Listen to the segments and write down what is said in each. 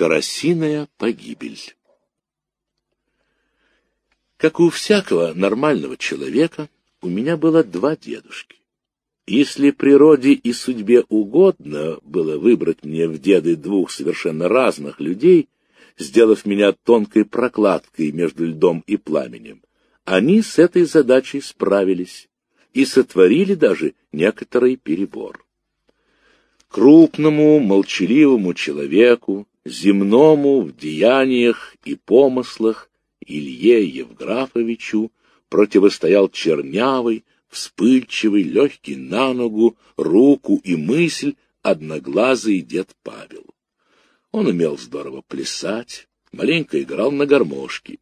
Карасиная погибель. Как у всякого нормального человека, у меня было два дедушки. Если природе и судьбе угодно было выбрать мне в деды двух совершенно разных людей, сделав меня тонкой прокладкой между льдом и пламенем, они с этой задачей справились и сотворили даже некоторый перебор. Крупному, молчаливому человеку, земному в деяниях и помыслах, Илье Евграфовичу противостоял чернявый, вспыльчивый, легкий на ногу, руку и мысль одноглазый дед Павел. Он умел здорово плясать, маленько играл на гармошке.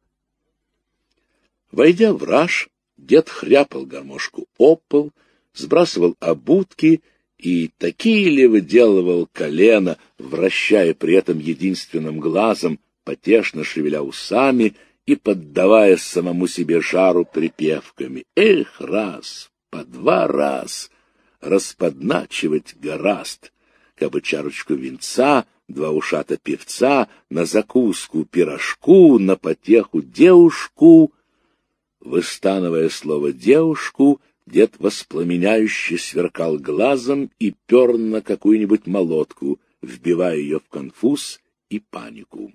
Войдя в раж, дед хряпал гармошку об пол, сбрасывал обутки и такие ли выделывал колено, вращая при этом единственным глазом, потешно шевеля усами и поддавая самому себе жару припевками. Эх, раз, по два раз, расподначивать гораст, кабы чарочку винца, два ушата певца, на закуску пирожку, на потеху девушку. Выстанывая слово «девушку», дед воспламеняюще сверкал глазом и пер на какую-нибудь молотку, вбивая ее в конфуз и панику.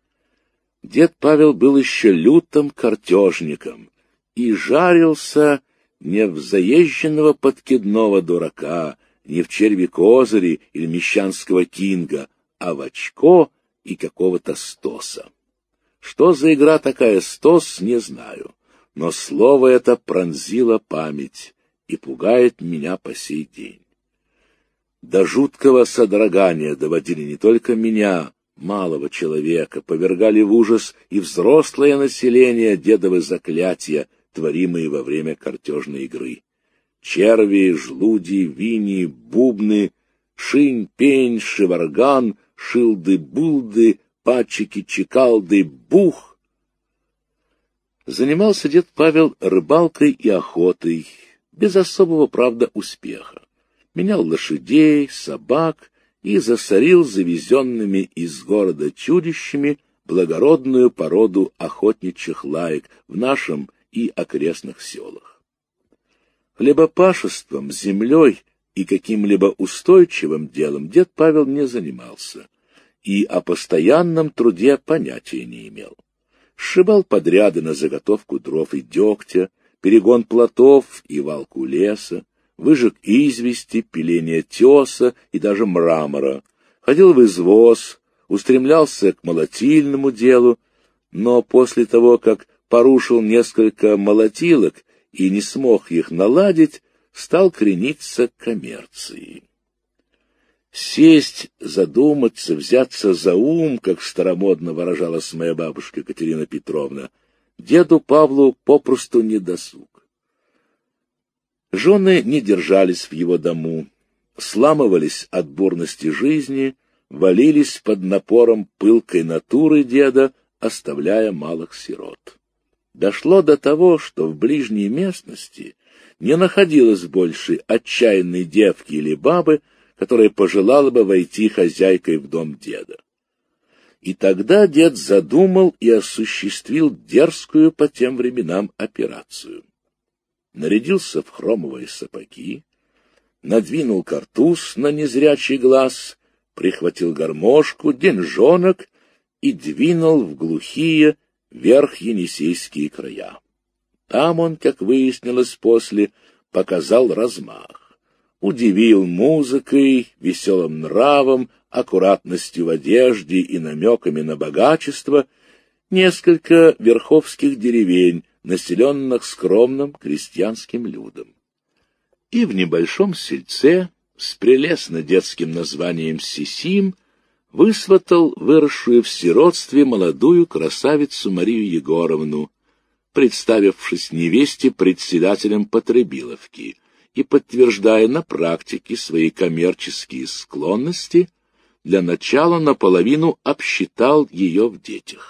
Дед Павел был еще лютым картежником и жарился не в заезженного подкидного дурака, не в черви-козыри или мещанского кинга, а в очко и какого-то стоса. Что за игра такая стос, не знаю, но слово это пронзило память и пугает меня по сей день. До жуткого содрогания доводили не только меня, малого человека, повергали в ужас и взрослое население дедовы заклятия, творимые во время картежной игры. Черви, жлуди, вини, бубны, шинь, пень, шеварган, шилды-булды, пачики-чекалды, бух. Занимался дед Павел рыбалкой и охотой, без особого, правда, успеха. Менял лошадей, собак и засорил завезенными из города чудищами благородную породу охотничьих лаек в нашем и окрестных селах. Хлебопашеством, землей и каким-либо устойчивым делом дед Павел не занимался и о постоянном труде понятия не имел. Сшибал подряды на заготовку дров и дегтя, перегон плотов и валку леса, выжег извести, пиление теса и даже мрамора, ходил в извоз, устремлялся к молотильному делу, но после того, как порушил несколько молотилок и не смог их наладить, стал крениться к коммерции. Сесть, задуматься, взяться за ум, как старомодно выражалась моя бабушка Катерина Петровна, деду Павлу попросту не досуг. Жены не держались в его дому, сламывались от бурности жизни, валились под напором пылкой натуры деда, оставляя малых сирот. Дошло до того, что в ближней местности не находилось больше отчаянной девки или бабы, которая пожелала бы войти хозяйкой в дом деда. И тогда дед задумал и осуществил дерзкую по тем временам операцию. Нарядился в хромовые сапоги, надвинул картуз на незрячий глаз, прихватил гармошку, деньжонок и двинул в глухие верх-енисейские края. Там он, как выяснилось после, показал размах, удивил музыкой, веселым нравом, аккуратностью в одежде и намеками на богачество несколько верховских деревень, населенных скромным крестьянским людом. И в небольшом сельце с прелестно детским названием Сисим высватал выросшую в сиротстве молодую красавицу Марию Егоровну, представившись невесте председателем Потребиловки и подтверждая на практике свои коммерческие склонности, для начала наполовину обсчитал ее в детях.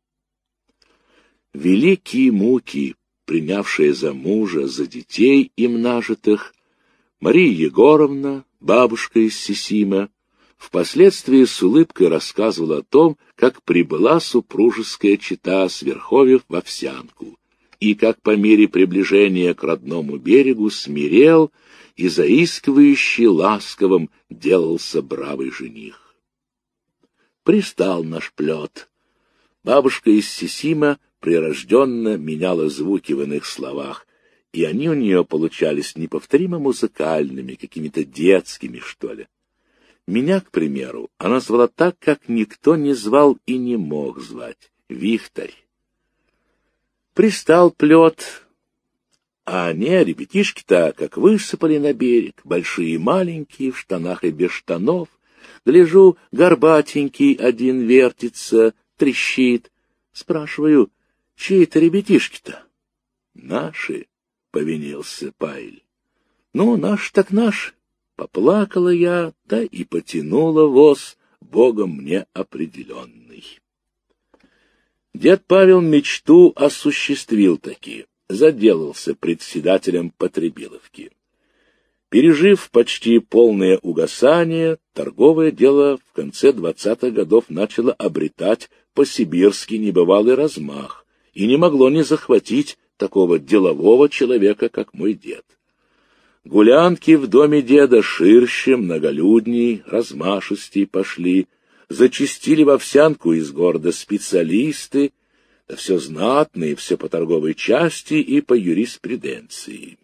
Великие муки, принявшие за мужа, за детей им нажитых, Мария Егоровна, бабушка из Сисима, Впоследствии с улыбкой рассказывал о том, как прибыла супружеская чета с верховьев в Овсянку, и как по мере приближения к родному берегу смирел и заискивающий ласковым делался бравый жених. Пристал наш плет. Бабушка из Сисима прирожденно меняла звуки в иных словах, и они у нее получались неповторимо музыкальными, какими-то детскими, что ли. Меня, к примеру, она звала так, как никто не звал и не мог звать — Вихтарь. Пристал плет, а они, ребятишки-то, как высыпали на берег, большие и маленькие, в штанах и без штанов. Гляжу, горбатенький один вертится, трещит. Спрашиваю, чьи это ребятишки-то? Наши, — повинился Паэль. Ну, наш так наш. Поплакала я, да и потянула воз, Богом мне определенный. Дед Павел мечту осуществил таки, заделался председателем Потребиловки. Пережив почти полное угасание, торговое дело в конце 20-х годов начало обретать по-сибирски небывалый размах и не могло не захватить такого делового человека, как мой дед. Гулянки в доме деда ширше, многолюдней, размашистей пошли, зачастили в Овсянку из города специалисты, да все знатные, все по торговой части и по юриспруденции.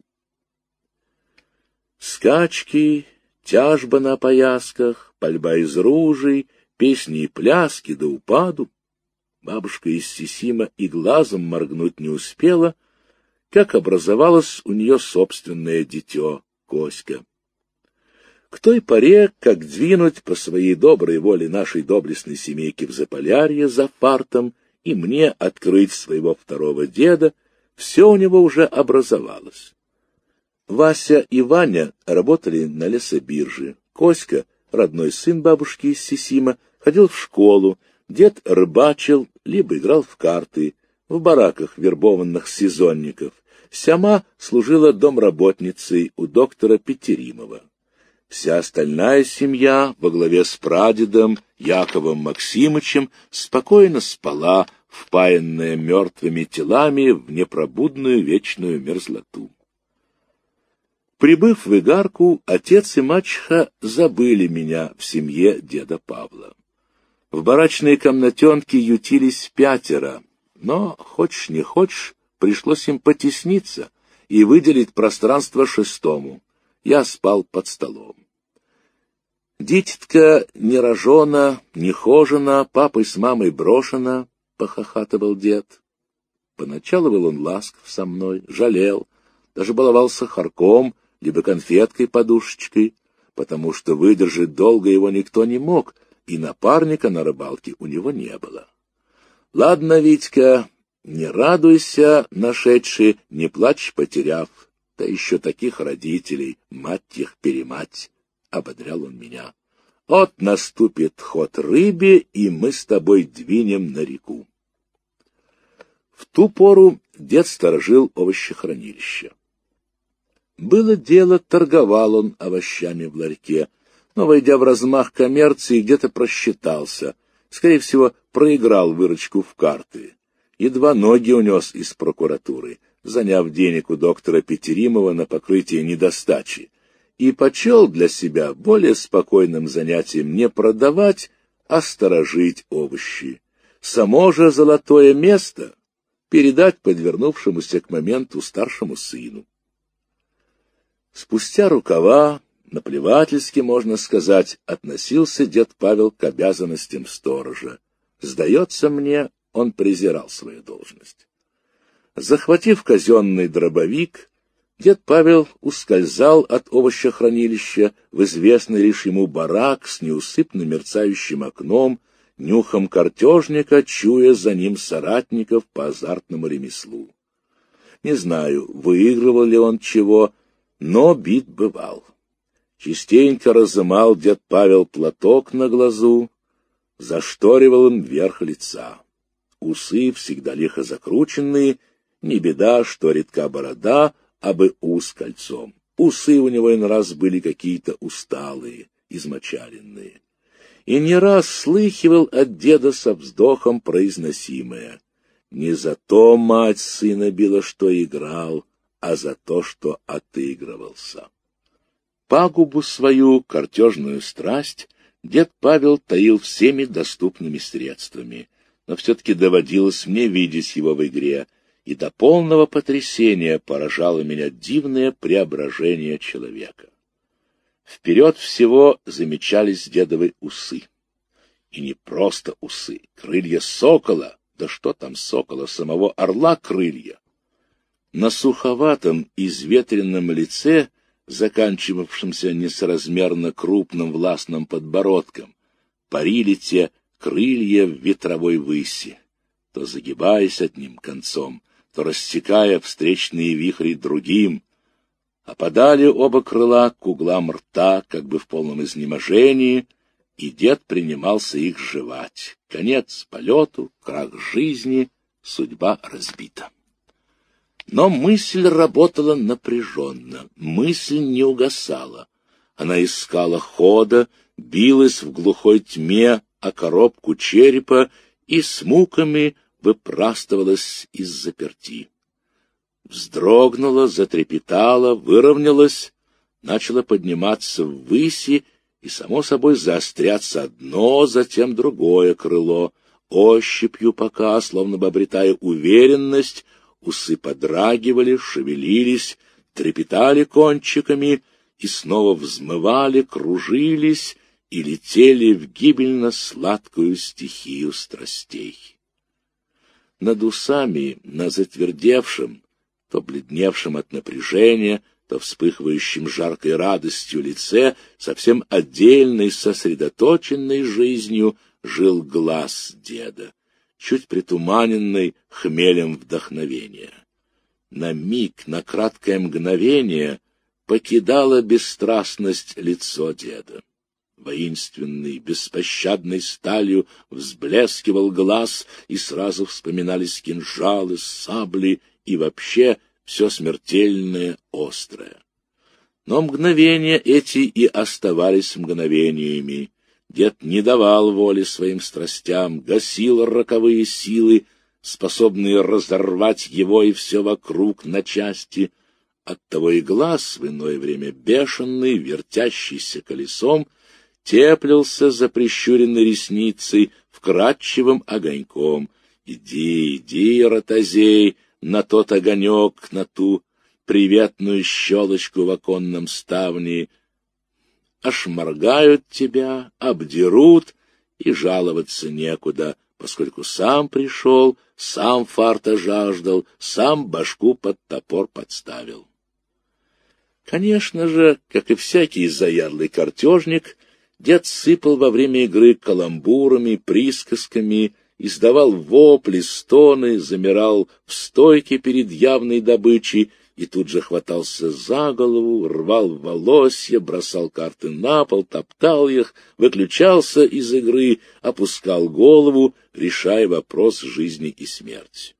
Скачки, тяжба на поясках, пальба из ружей, песни и пляски до упаду. Бабушка из Сисима и глазом моргнуть не успела, как образовалось у нее собственное дитё, Коська. К той поре, как двинуть по своей доброй воле нашей доблестной семейки в Заполярье за фартом и мне открыть своего второго деда, все у него уже образовалось. Вася и Ваня работали на лесобирже, Коська, родной сын бабушки из Сисима, ходил в школу, дед рыбачил, либо играл в карты, в бараках вербованных сезонников. Сяма служила домработницей у доктора Петеримова. Вся остальная семья во главе с прадедом Яковом Максимычем спокойно спала, впаянная мертвыми телами в непробудную вечную мерзлоту. Прибыв в Игарку, отец и мачеха забыли меня в семье деда Павла. В барачной комнатенке ютились 5, но, хочешь не хочешь, пришлось им потесниться и выделить пространство 6-му. Я спал под столом. Дитятка не рожона, не хожена, папой с мамой брошена, — похохатывал дед. Поначалу был он ласков со мной, жалел, даже баловал сахарком, либо конфеткой-подушечкой, потому что выдержать долго его никто не мог, и напарника на рыбалке у него не было. Ладно, Витька, не радуйся, нашедший, не плачь, потеряв, да еще таких родителей, мать их-перемать, — ободрял он меня. Вот наступит ход рыбе, и мы с тобой двинем на реку. В ту пору дед сторожил овощехранилище. Было дело, торговал он овощами в ларьке, но, войдя в размах коммерции, где-то просчитался, скорее всего, проиграл выручку в карты. Едва ноги унес из прокуратуры, заняв денег у доктора Петеримова на покрытие недостачи, и почел для себя более спокойным занятием не продавать, а сторожить овощи. Само же золотое место передать подвернувшемуся к моменту старшему сыну. Спустя рукава, наплевательски, можно сказать, относился дед Павел к обязанностям сторожа. Сдается мне, он презирал свою должность. Захватив казенный дробовик, дед Павел ускользал от овощехранилища в известный лишь ему барак с неусыпно мерцающим окном, нюхом картежника, чуя за ним соратников по азартному ремеслу. Не знаю, выигрывал ли он чего, но бит бывал. Частенько разымал дед Павел платок на глазу, зашторивал им верх лица. Усы всегда лихо закрученные, не беда, что редка борода, а бы ус кольцом. Усы у него иной раз были какие-то усталые, измочаленные. И не раз слыхивал от деда со вздохом произносимое: «Не за то мать сына била, что играл, а за то, что отыгрывался». Пагубу свою, картежную страсть, дед Павел таил всеми доступными средствами, но все-таки доводилось мне видеть его в игре, и до полного потрясения поражало меня дивное преображение человека. Вперед всего замечались дедовы усы. И не просто усы, крылья сокола, да что там сокола, самого орла крылья. На суховатом, изветренном лице, заканчивавшемся несоразмерно крупным властным подбородком, парили те крылья в ветровой выси, то загибаясь одним концом, то рассекая встречные вихри другим, опадали оба крыла к углам рта, как бы в полном изнеможении, и дед принимался их жевать. Конец полету, крах жизни, судьба разбита. Но мысль работала напряженно, мысль не угасала. Она искала хода, билась в глухой тьме о коробку черепа и с муками выпрастывалась из заперти. Вздрогнула, затрепетала, выровнялась, начала подниматься ввыси и, само собой, заостряться одно, затем другое крыло, ощупью пока, словно бы обретая уверенность, усы подрагивали, шевелились, трепетали кончиками и снова взмывали, кружились и летели в гибельно-сладкую стихию страстей. Над усами, на затвердевшем, то бледневшем от напряжения, то вспыхивающем жаркой радостью лице, совсем отдельной, сосредоточенной жизнью, жил глаз деда, чуть притуманенный хмелем вдохновения. На миг, на краткое мгновение покидала бесстрастность лицо деда. Воинственный, беспощадной сталью взблескивал глаз, и сразу вспоминались кинжалы, сабли и вообще все смертельное, острое. Но мгновения эти и оставались мгновениями. Дед не давал воли своим страстям, гасил роковые силы, способные разорвать его и все вокруг на части. Оттого и глаз, в иное время бешеный, вертящийся колесом, теплился за прищуренной ресницей вкрадчивым огоньком. Иди, иди, ротозей, на тот огонек, на ту приветную щелочку в оконном ставне. Аж моргают тебя, обдерут, и жаловаться некуда, поскольку сам пришел, сам фарта жаждал, сам башку под топор подставил. Конечно же, как и всякий заядлый картежник, дед сыпал во время игры каламбурами, присказками, издавал вопли, стоны, замирал в стойке перед явной добычей и тут же хватался за голову, рвал волосья, бросал карты на пол, топтал их, выключался из игры, опускал голову, решая вопрос жизни и смерти.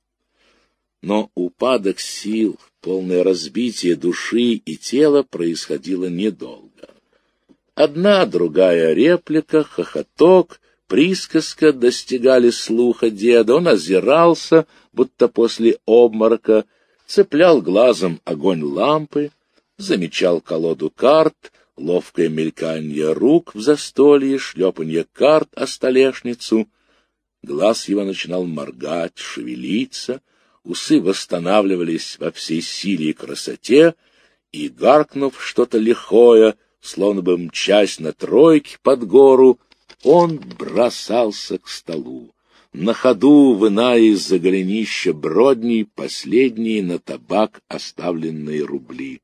Но упадок сил, полное разбитие души и тела происходило недолго. Одна, другая реплика, хохоток, присказка достигали слуха деда. Он озирался, будто после обморока, цеплял глазом огонь лампы, замечал колоду карт, ловкое мельканье рук в застолье, шлепанье карт о столешницу. Глаз его начинал моргать, шевелиться, усы восстанавливались во всей силе и красоте, и, гаркнув что-то лихое, словно бы мчась на тройке под гору, он бросался к столу, на ходу выная из-за голенища бродней последние на табак оставленные рубли.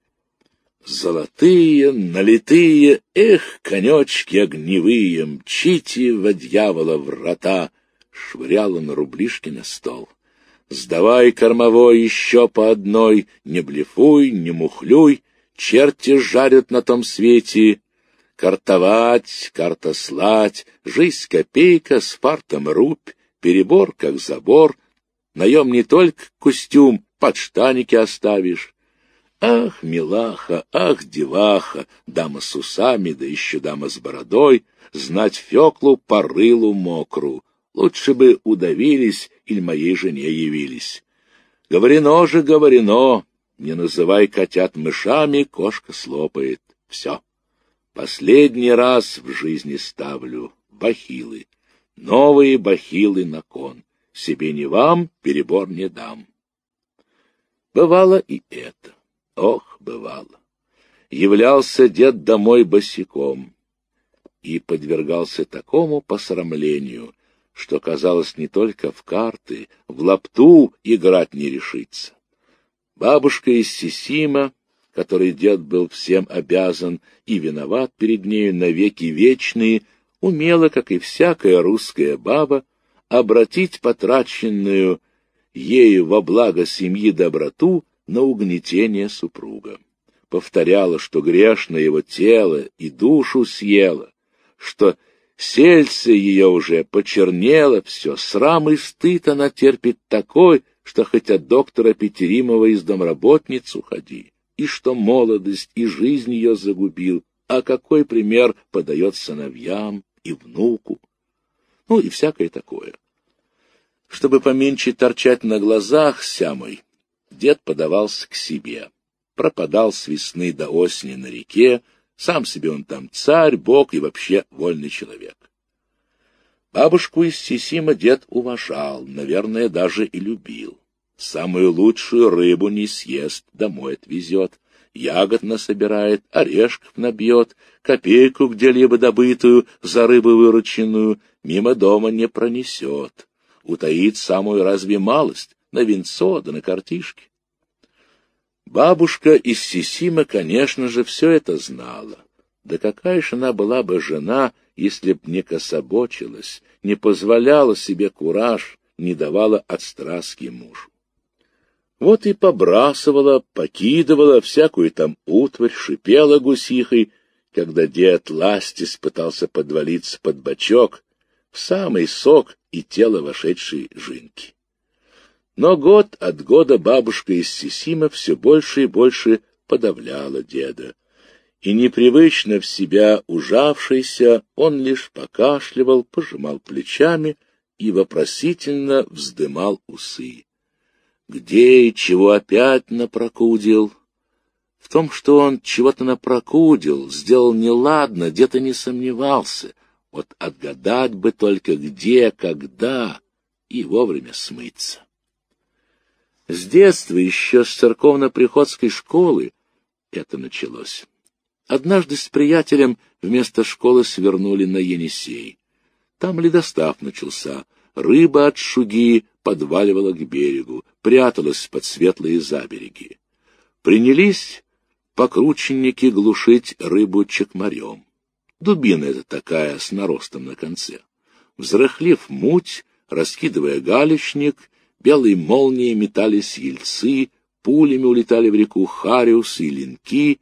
Золотые, налитые, эх, конечки огневые, мчите во дьявола врата, швырял он рублишки на стол. Сдавай кормовой еще по одной, не блефуй, не мухлюй, черти жарят на том свете. Картовать, картослать, жизнь копейка, с фартом рубь, перебор как забор, наем не только костюм, подштаники оставишь. Ах, милаха, ах, деваха, дама с усами, да еще дама с бородой, знать Феклу по рылу мокру. Лучше бы удавились или моей жене явились. Говорено же, говорено, не называй котят мышами, кошка слопает. Все. Последний раз в жизни ставлю бахилы. Новые бахилы на кон. Себе не вам, перебор не дам. Бывало и это. Ох, бывало. Являлся дед домой босиком и подвергался такому посрамлению, что, казалось, не только в карты, в лапту играть не решится. Бабушка из Сисима, которой дед был всем обязан и виноват перед нею навеки вечные, умела, как и всякая русская баба, обратить потраченную ею во благо семьи доброту на угнетение супруга. Повторяла, что грешно его тело и душу съело, что сельце ее уже почернело все, срам и стыд она терпит такой, что хоть от доктора Петеримова из домработниц уходи, и что молодость и жизнь ее загубил, а какой пример подает сыновьям и внуку, ну и всякое такое. Чтобы поменьше торчать на глазах сямой, дед подавался к себе, пропадал с весны до осени на реке, сам себе он там царь, бог и вообще вольный человек. Бабушку из Сисима дед уважал, наверное, даже и любил. Самую лучшую рыбу не съест, домой отвезет, ягод насобирает, орешков набьет, копейку где-либо добытую, за рыбу вырученную, мимо дома не пронесет. Утаит самую разве малость, на винцо да на картишки. Бабушка из Сисима, конечно же, все это знала. Да какая ж она была бы жена, если б не кособочилась, не позволяла себе кураж, не давала отстраски мужу. Вот и побрасывала, покидывала всякую там утварь, шипела гусихой, когда дед ластясь пытался подвалиться под бочок, в самый сок и тело вошедшей жинки. Но год от года бабушка из Сисима все больше и больше подавляла деда, и непривычно в себя ужавшийся, он лишь покашливал, пожимал плечами и вопросительно вздымал усы. Где и чего опять напрокудил? В том, что он чего-то напрокудил, сделал неладно, дед и не сомневался. Вот отгадать бы только где, когда и вовремя смыться. С детства, еще с церковно-приходской школы, это началось. Однажды с приятелем вместо школы свернули на Енисей. Там ледостав начался, рыба от шуги подваливала к берегу, пряталась под светлые забереги. Принялись покрученники глушить рыбу чекмарем. Дубина это такая, с наростом на конце. Взрыхлив муть, раскидывая галечник, белой молнией метались ельцы, пулями улетали в реку хариусы и линки,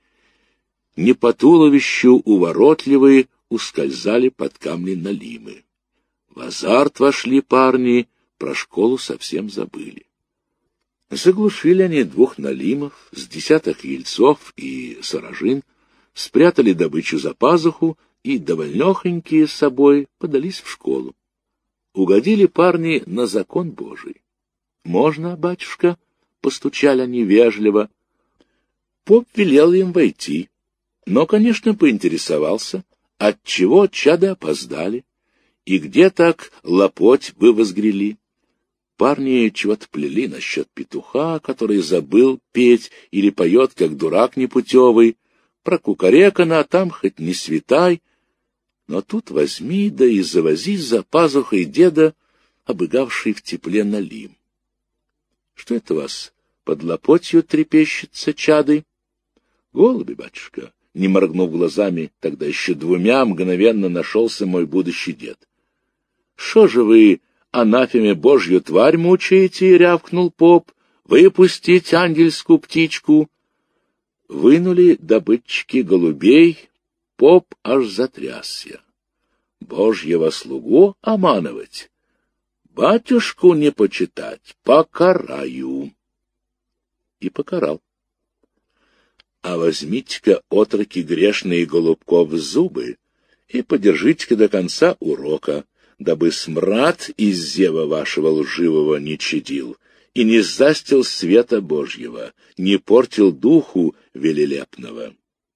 не по туловищу уворотливые ускользали под камни налимы. В азарт вошли парни, про школу совсем забыли. Заглушили они 2 налимов, с 10 ельцов и сорожин, спрятали добычу за пазуху и, довольнёхонькие с собой, подались в школу. Угодили парни на закон Божий. «Можно, батюшка?» — постучали они вежливо. Поп велел им войти, но, конечно, поинтересовался, отчего чады опоздали и где так лопоть вы возгрели. Парни чего-то плели насчет петуха, который забыл петь или поет, как дурак непутевый, про кукарекана, а там хоть не светай. Но тут возьми, да и завози за пазухой деда, обыгавший в тепле налим. Что это у вас под лопотью трепещется, чады? Голуби, батюшка, не моргнув глазами, тогда еще 2 мгновенно нашелся мой будущий дед. Шо же вы анафеме Божью тварь мучаете, — рявкнул поп, — выпустить ангельскую птичку. Вынули добытчики голубей, поп аж затрясся. Божьего слугу обманывать, батюшку не почитать, покараю. И покарал. А возьмите-ка, отроки грешные, голубков в зубы и подержите-ка до конца урока, дабы смрад из зева вашего лживого не чадил и не застил света Божьего, не портил духу велелепного.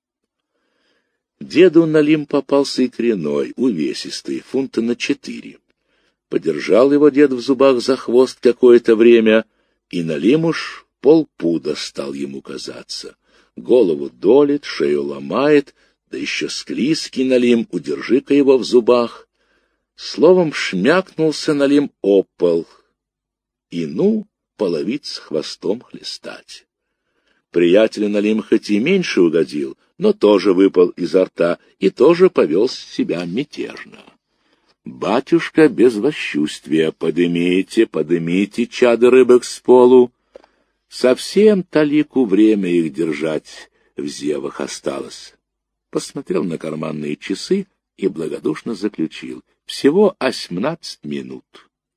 Деду налим попался и коренной, увесистый, фунта на 4. Подержал его дед в зубах за хвост какое-то время, и налим уж полпуда стал ему казаться. Голову долит, шею ломает, да еще склизкий налим, удержи-ка его в зубах. Словом, шмякнулся налим об пол, и половиц хвостом хлестать. Приятелю налим хоть и меньше угодил, но тоже выпал изо рта и тоже повел себя мятежно. «Батюшка, без восчувствия, подымите, чады рыбок с полу. Совсем талику время их держать в зевах осталось». Посмотрел на карманные часы и благодушно заключил: всего 18 минут.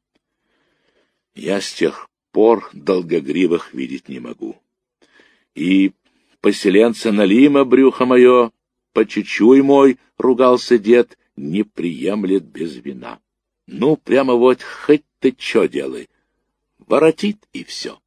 Я с тех пор долгогривых видеть не могу. И поселенца налима, брюхо мое, почечуй мой, ругался дед, не приемлет без вина. Прямо вот хоть ты чё делай, воротит и все.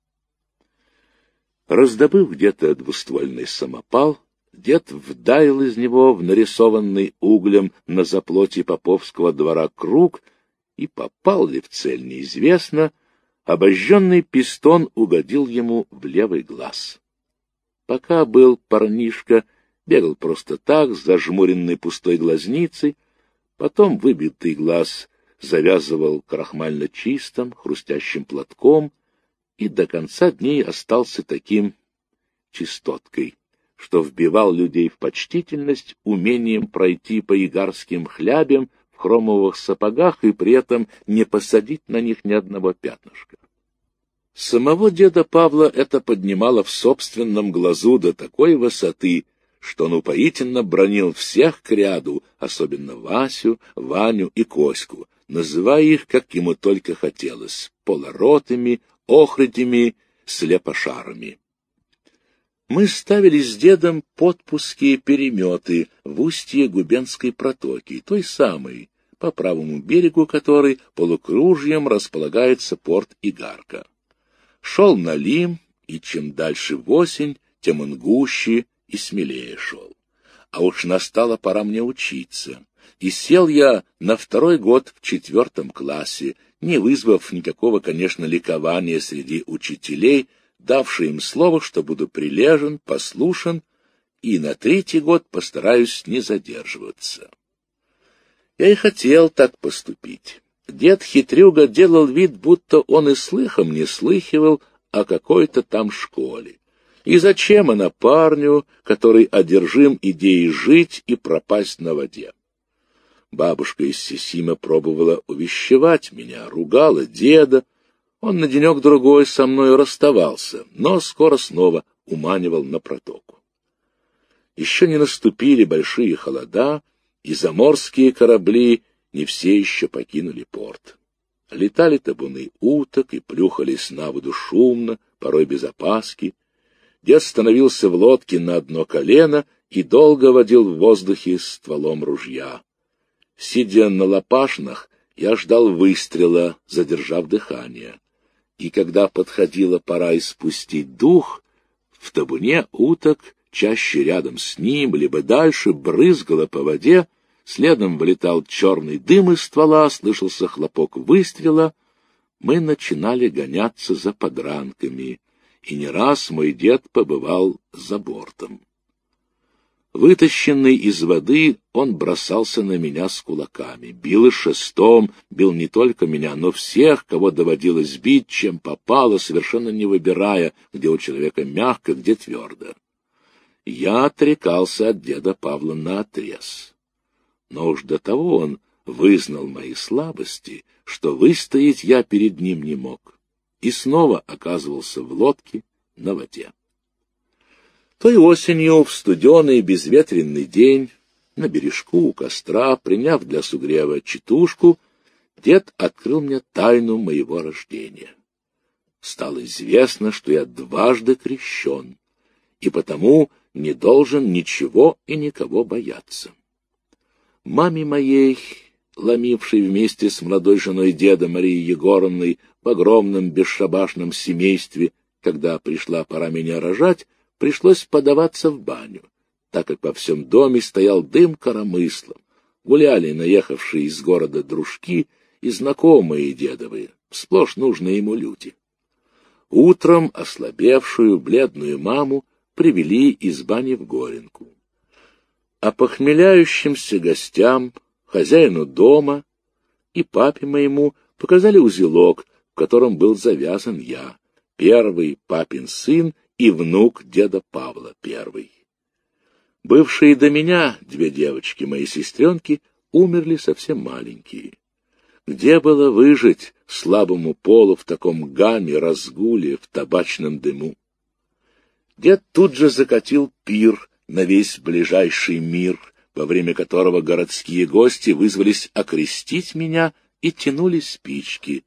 Раздобыв где-то двуствольный самопал, дед вдаил из него в нарисованный углем на заплоте поповского двора круг, и попал ли в цель неизвестно, обожженный пистон угодил ему в левый глаз. Пока был парнишка, бегал просто так, с зажмуренной пустой глазницей, потом выбитый глаз завязывал крахмально чистым, хрустящим платком, и до конца дней остался таким чистоткой, что вбивал людей в почтительность умением пройти по игарским хлябям в хромовых сапогах и при этом не посадить на них ни одного пятнышка. Самого деда Павла это поднимало в собственном глазу до такой высоты, что он упоительно бранил всех к ряду, особенно Васю, Ваню и Коську, называя их, как ему только хотелось, полоротыми, охрытями, слепошарами. Мы ставили с дедом подпуски переметы в устье Губенской протоки, той самой, по правому берегу которой полукружьем располагается порт Игарка. Шел налим, и чем дальше в осень, тем он гуще и смелее шел. А уж настала пора мне учиться, и сел я на 2-й год в 4 классе, не вызвав никакого, конечно, ликования среди учителей, давший им слово, что буду прилежен, послушен, и на 3-й год постараюсь не задерживаться. Я и хотел так поступить. Дед-хитрюга делал вид, будто он и слыхом не слыхивал о какой-то там школе. И зачем она парню, который одержим идеей жить и пропасть на воде? Бабушка из Сесима пробовала увещевать меня, ругала деда. Он на денек-другой со мной расставался, но скоро снова уманивал на протоку. Еще не наступили большие холода, и заморские корабли не все еще покинули порт. Летали табуны уток и плюхались на воду шумно, порой без опаски. Дед становился в лодке на одно колено и долго водил в воздухе стволом ружья. Сидя на лопашнах, я ждал выстрела, задержав дыхание. И когда подходила пора испустить дух, в табуне уток, чаще рядом с ним, либо дальше, брызгало по воде, следом вылетал черный дым из ствола, слышался хлопок выстрела. Мы начинали гоняться за подранками, и не раз мой дед побывал за бортом. Вытащенный из воды, он бросался на меня с кулаками, бил и шестом, бил не только меня, но всех, кого доводилось бить, чем попало, совершенно не выбирая, где у человека мягко, где твердо. Я отрекался от деда Павла наотрез. Но уж до того он вызнал мои слабости, что выстоять я перед ним не мог, и снова оказывался в лодке на воде. Той осенью, в студеный безветренный день, на бережку у костра, приняв для сугрева читушку, дед открыл мне тайну моего рождения. Стало известно, что я дважды крещен, и потому не должен ничего и никого бояться. Маме моей, ломившей вместе с молодой женой деда Марии Егоровной в огромном бесшабашном семействе, когда пришла пора меня рожать, пришлось подаваться в баню, так как во всем доме стоял дым коромыслом. Гуляли наехавшие из города дружки и знакомые дедовые, сплошь нужные ему люди. Утром ослабевшую, бледную маму привели из бани в Горенку. А похмеляющимся гостям, хозяину дома и папе моему показали узелок, в котором был завязан я, первый папин сын и внук деда Павла I. Бывшие до меня две девочки, мои сестренки, умерли совсем маленькие. Где было выжить слабому полу в таком гамме, разгуле, в табачном дыму? Дед тут же закатил пир на весь ближайший мир, во время которого городские гости вызвались окрестить меня и тянули спички,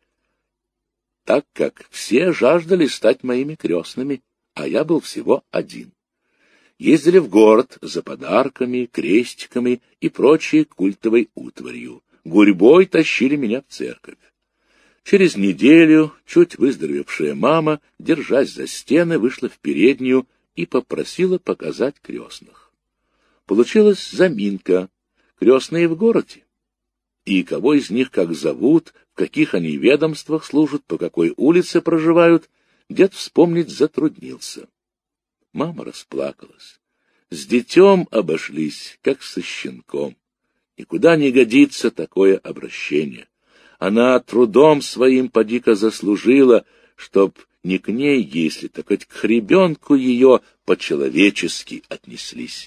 так как все жаждали стать моими крестными, а я был всего один. Ездили в город за подарками, крестиками и прочей культовой утварью. Гурьбой тащили меня в церковь. Через неделю чуть выздоровевшая мама, держась за стены, вышла в переднюю и попросила показать крестных. Получилась заминка. Крестные в городе. И кого из них как зовут, в каких они ведомствах служат, по какой улице проживают, дед вспомнить затруднился. Мама расплакалась. С детем обошлись, как со щенком. Никуда не годится такое обращение. Она трудом своим поди-ка заслужила, чтоб не к ней, если так хоть к ребенку ее по-человечески отнеслись.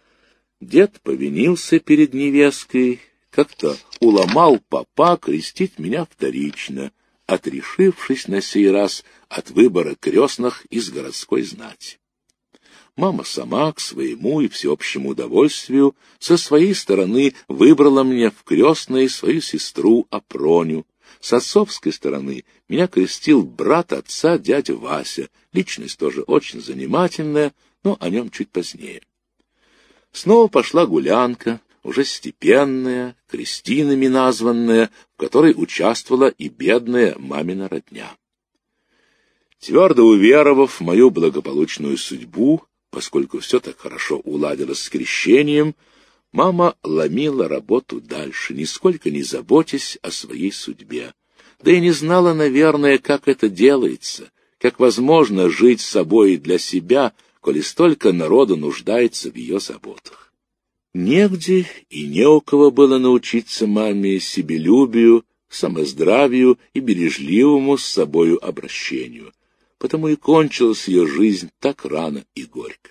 Дед повинился перед невесткой, как-то уломал папа крестить меня вторично, отрешившись на сей раз от выбора крестных из городской знати. Мама сама, к своему и всеобщему удовольствию, со своей стороны выбрала мне в крестные свою сестру Апроню. С отцовской стороны меня крестил брат отца, дядя Вася, личность тоже очень занимательная, но о нем чуть позднее. Снова пошла гулянка, уже степенная, крестинами названная, в которой участвовала и бедная мамина родня. Твердо уверовав в мою благополучную судьбу, поскольку все так хорошо уладилось с крещением, мама ломила работу дальше, нисколько не заботясь о своей судьбе. Да и не знала, наверное, как это делается, как возможно жить с собой и для себя, коли столько народу нуждается в ее заботах. Негде и не у кого было научиться маме себелюбию, самоздравию и бережливому с собою обращению. Потому и кончилась ее жизнь так рано и горько.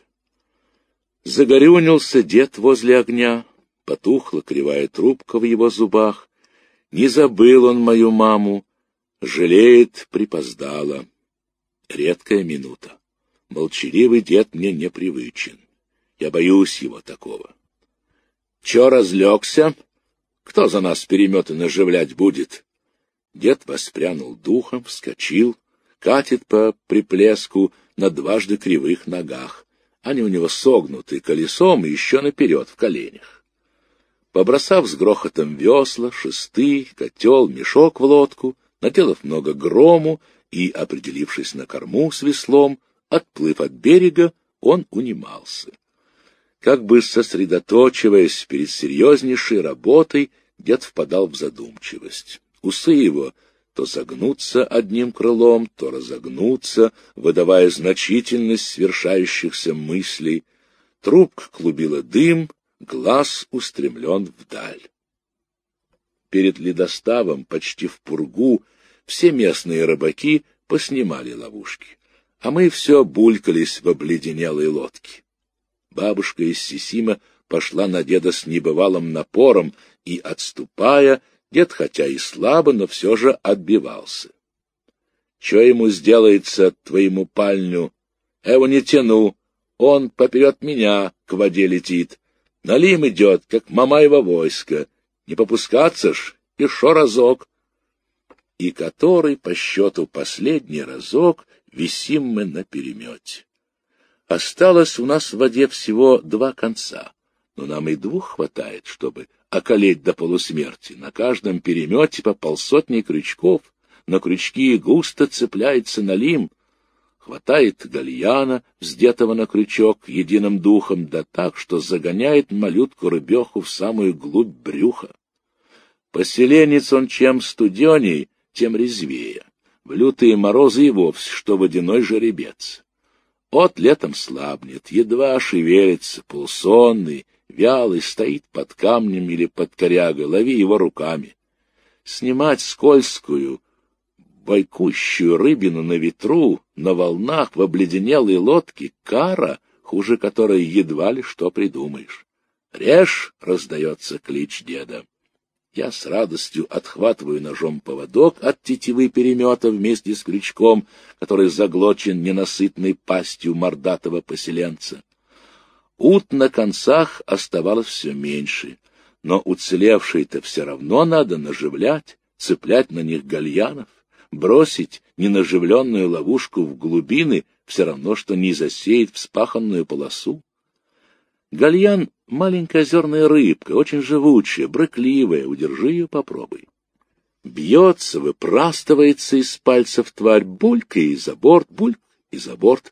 Загорюнился дед возле огня, потухла кривая трубка в его зубах. Не забыл он мою маму, жалеет, припоздала. Редкая минута. Молчаливый дед мне непривычен. Я боюсь его такого. Чё разлегся? Кто за нас переметы наживлять будет? Дед воспрянул духом, вскочил, катит по приплеску на дважды кривых ногах. Они у него согнуты колесом и еще наперед в коленях. Побросав с грохотом весла, шесты, котел, мешок в лодку, наделав много грому и, определившись на корму с веслом, отплыв от берега, он унимался. Как бы сосредоточиваясь перед серьезнейшей работой, дед впадал в задумчивость. Усы его то загнутся одним крылом, то разогнутся, выдавая значительность свершающихся мыслей. Трубка клубила дым, глаз устремлен вдаль. Перед ледоставом, почти в пургу, все местные рыбаки поснимали ловушки, а мы все булькались в обледенелой лодке. Бабушка из Сисима пошла на деда с небывалым напором, и, отступая, дед, хотя и слабо, но все же отбивался. — Че ему сделается, твоему пальню? Эво не тяну, он поперед меня к воде летит. Налим идет, как Мамаево войско. Не попускаться ж, и шо разок. И который, по счету, последний разок висим мы на перемете. Осталось у нас в воде всего 2 конца, но нам и 2 хватает, чтобы околеть до полусмерти. На каждом перемете по 150 крючков, на крючки густо цепляется налим. Хватает гальяна, вздетого на крючок единым духом, да так, что загоняет малютку-рыбеху в самую глубь брюха. Поселенец он чем студеней, тем резвее. В лютые морозы и вовсе, что водяной жеребец. От летом слабнет, едва шевелится, полусонный, вялый, стоит под камнем или под корягой, лови его руками. Снимать скользкую, бойкущую рыбину на ветру, на волнах, в обледенелой лодке — кара, хуже которой едва ли что придумаешь. «Режь!» — раздается клич деда. Я с радостью отхватываю ножом поводок от тетивы перемета вместе с крючком, который заглочен ненасытной пастью мордатого поселенца. Ут на концах оставалось все меньше, но уцелевшие-то все равно надо наживлять, цеплять на них гальянов. Бросить ненаживленную ловушку в глубины все равно, что не засеять вспаханную полосу. Гальян — маленькая озерная рыбка, очень живучая, брыкливая, удержи ее, попробуй. Бьется, выпрастывается из пальцев тварь, булька и за борт, бульк и за борт.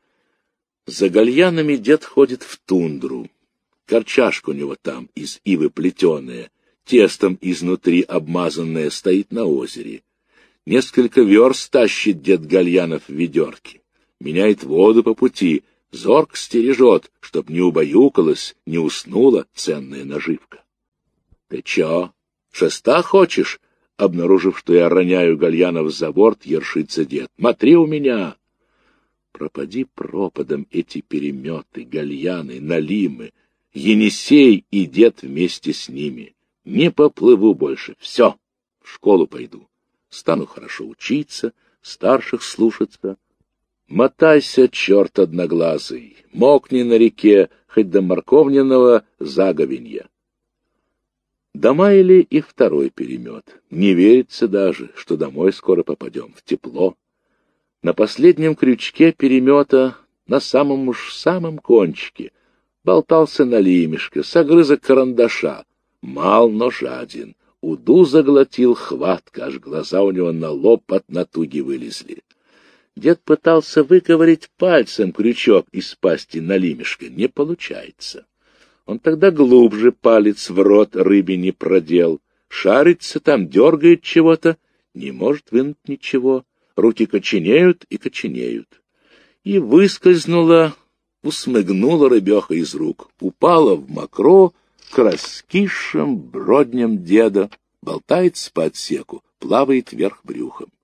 За гальянами дед ходит в тундру. Корчашка у него там из ивы плетеная, тестом изнутри обмазанная, стоит на озере. Несколько верст тащит дед гальянов в ведерке, меняет воду по пути, зорко стережет, чтоб не убаюкалась, не уснула ценная наживка. — Ты чё, шеста хочешь? — обнаружив, что я роняю гальянов за борт, ершится дед. — Смотри у меня! Пропади пропадом эти переметы, гальяны, налимы, Енисей и дед вместе с ними. Не поплыву больше, все, в школу пойду. Стану хорошо учиться, старших слушаться. Мотайся, черт одноглазый, мокни на реке, хоть до морковниного заговенья. Домаяли и 2 перемет. Не верится даже, что домой скоро попадем, в тепло. На последнем крючке перемета, на самом кончике, болтался налимишко с огрызок карандаша. Мал, но жаден. Уду заглотил хватка, аж глаза у него на лоб от натуги вылезли. Дед пытался выковырять пальцем крючок из пасти налимишка. Не получается. Он тогда глубже палец в рот рыбине продел. Шарится там, дергает чего-то, не может вынуть ничего. Руки коченеют и коченеют. И выскользнула, усмыгнула рыбеха из рук, упала в мокро к раскисшим бродням деда, болтается по отсеку, плавает вверх брюхом.